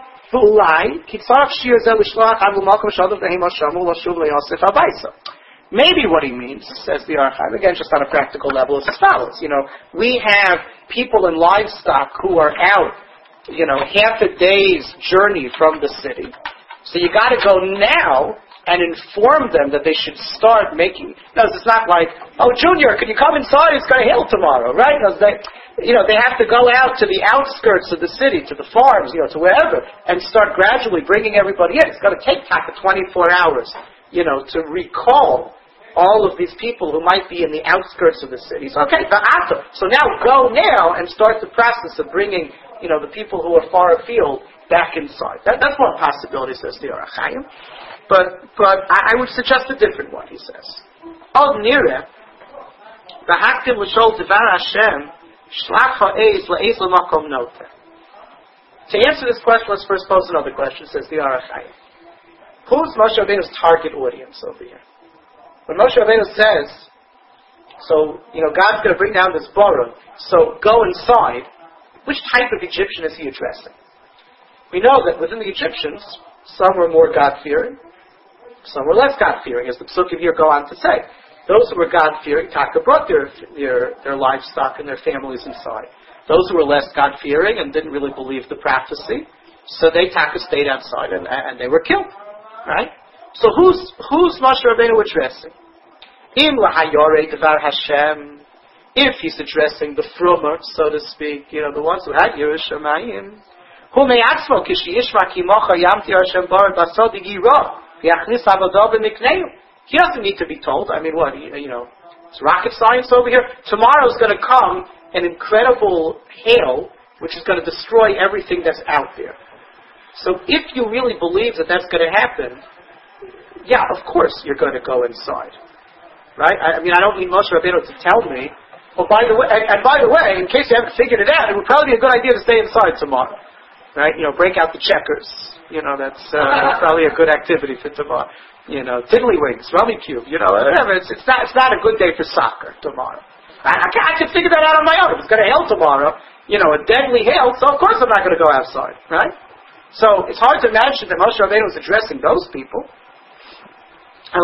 Maybe what he means, says the Archaim, again just on a practical level, is as follows. We have people and livestock who are out, half a day's journey from the city. So you got to go now and inform them that they should start making. No, it's not like, Junior, can you come inside? It's going to hail tomorrow, right? No, they have to go out to the outskirts of the city, to the farms, to wherever, and start gradually bringing everybody in. It's going to take 24 hours, to recall all of these people who might be in the outskirts of the city. So, okay, so now go now and start the process of bringing, the people who are far afield back inside. That's one possibility, says the Archaim. But I would suggest a different one, he says. Od nireh, v'haktim l'shol devar Hashem, shlach ha'ez la'ez l'makom noteh. To answer this question, let's first pose another question, says the Archaim. Who's Moshe Rabbeinu's target audience over here? When Moshe Rabbeinu says, God's going to bring down this bara, so go inside, which type of Egyptian is he addressing? We know that within the Egyptians, some were more God-fearing, some were less God-fearing, as the Psukim here go on to say. Those who were God-fearing, Taka brought their livestock and their families inside. Those who were less God-fearing and didn't really believe the prophecy, so they Taka stayed outside and they were killed. Right? So who's Moshe Rabbeinu addressing? Im lahayore devar Hashem, if he's addressing the frummer, so to speak, the ones who had Yiras Shamayim. Hu me'atzmo kishi yishma ki mocha yamti Hashem bar basod yira v'yachnis avodah b'mikneim. He doesn't need to be told. I mean, what? It's rocket science over here. Tomorrow's going to come an incredible hail, which is going to destroy everything that's out there. So if you really believe that that's going to happen, yeah, of course you're going to go inside. Right? I mean, I don't need Moshe Rabbeinu to tell me, by the way, in case you haven't figured it out, it would probably be a good idea to stay inside tomorrow. Right? Break out the checkers. That's probably a good activity for tomorrow. Tiddlywinks, rummy cube, whatever. It's not a good day for soccer tomorrow. I can figure that out on my own. If it's going to hail tomorrow, a deadly hail, so of course I'm not going to go outside. Right? So it's hard to imagine that Moshe Rabbeinu was addressing those people. So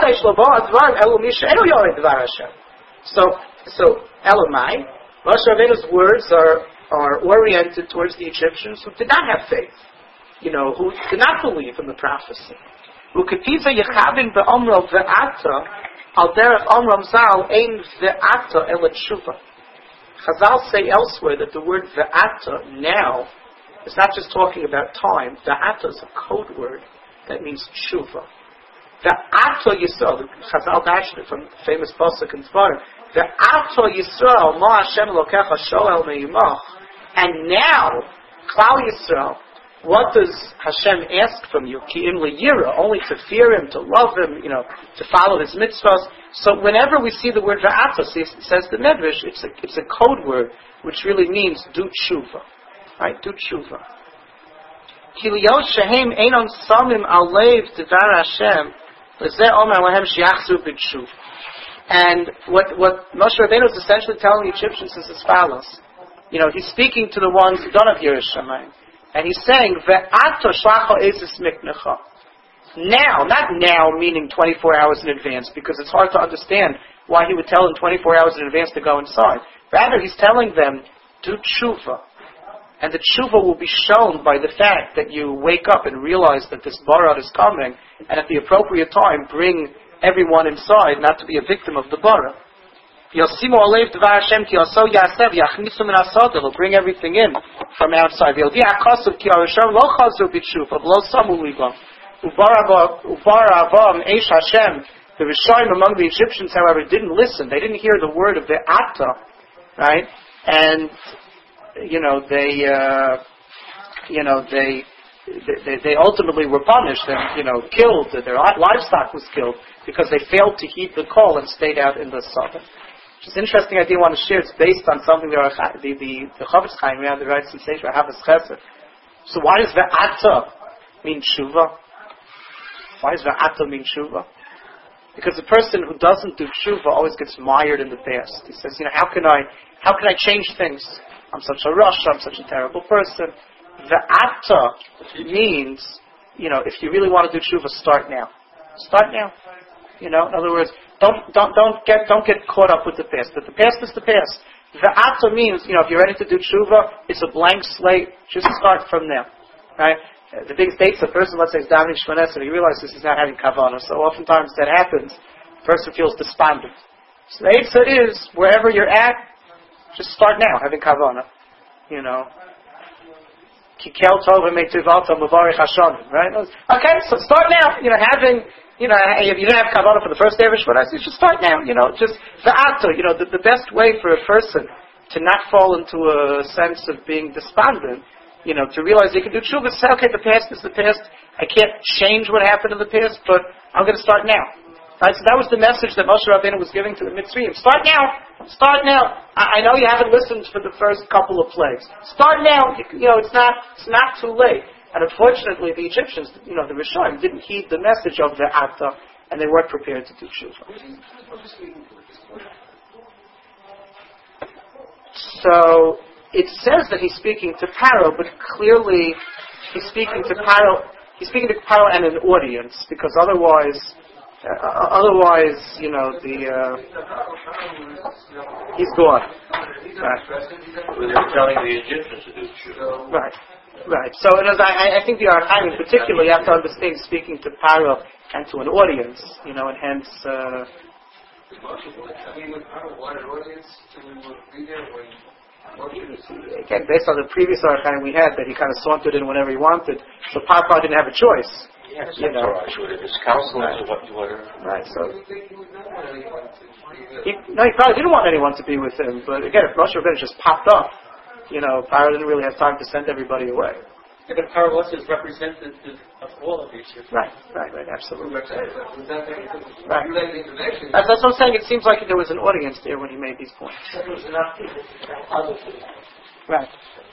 Elamai, Moshe Rabbeinu's words are oriented towards the Egyptians who did not have faith, who did not believe in the prophecy. Chazal say elsewhere that the word ve'ata, now, is not just talking about time. Ve'ata is a code word that means tshuva. Ve'ata Yisrael, Chazal dashed it from the famous pasuk in Tvarim. Ve'ata Yisrael, ma Hashem lokecha shoel me'imach. And now, Klal Yisrael, what does Hashem ask from you? Ki im liyira, only to fear Him, to love Him, to follow His mitzvahs. So whenever we see the word ve'ata, says the Medrash, it's a code word which really means do tshuva. Right? Do tshuva. Ki liyot shehem einon samim alev devar Hashem, lezeh omer lahem shiachzu b'tshuva. And what Moshe Rabbeinu is essentially telling the Egyptians is as follows. He's speaking to the ones who don't have Yiras Shamayim. And he's saying, Ve'ato shlacho ezis miknecha. Now, not now meaning 24 hours in advance, because it's hard to understand why he would tell them 24 hours in advance to go inside. Rather, he's telling them, do tshuva. And the tshuva will be shown by the fact that you wake up and realize that this bara is coming, and at the appropriate time bring everyone inside, not to be a victim of the bara. He'll bring everything in from outside. The Rishonim among the Egyptians, however, didn't listen. They didn't hear the word of the Atta, right? And they ultimately were punished and killed. Their livestock was killed because they failed to heed the call and stayed out in the sun. Which is an interesting idea I want to share. It's based on something the Chofetz Chaim writes in Sefer Ahavas Chesed. So why does the Atta mean tshuva? Why does the Atta mean tshuva? Because the person who doesn't do tshuva always gets mired in the past. He says, how can I change things? I'm such a rasha, I'm such a terrible person. The Atta means, if you really want to do tshuva, start now. Start now. In other words, don't get caught up with the past. But the past is the past. The Atta means, if you're ready to do tshuva, it's a blank slate. Just start from now, right? The biggest dates a person, let's say, is davening Shmones, and he realizes he's not having kavanah. So oftentimes that happens. The person feels despondent. So the answer is, wherever you're at, just start now, having kavanah. Kikel tova me'tivalta mavarich hashanim, right? Okay, so start now. Having, if you don't have kavanah for the first day of Shmones, you should start now. Just the atta. The best way for a person to not fall into a sense of being despondent, to realize they can do tshuva, say, okay, the past is the past. I can't change what happened in the past, but I'm going to start now. Right? So that was the message that Moshe Rabbeinu was giving to the Mitzrayim. Start now. Start now. I know you haven't listened for the first couple of plagues. Start now. It's not too late. And unfortunately, the Egyptians, the Rishonim, didn't heed the message of the Atta, and they weren't prepared to do tshuva. So it says that he's speaking to Paro, but clearly he's speaking to Paro. He's speaking to Paro and an audience, because otherwise, he's gone. Right. They're telling the Egyptians to do tshuva. Right. So, I think the Archaim in particular, you have to understand speaking to Paro and to an audience, and hence. Again, based on the previous Archaim we had, that he kind of sauntered in whenever he wanted, so Paro didn't have a choice. Yes, his counselors or whatever. Right, so he probably didn't want anyone to be with him, but again, if Moshe Rabbeinu just popped up, Paro didn't really have time to send everybody away. Yeah, but Paro was his representative of all of these. Right, absolutely. Right. That's what I'm saying. It seems like there was an audience there when he made these points. Right.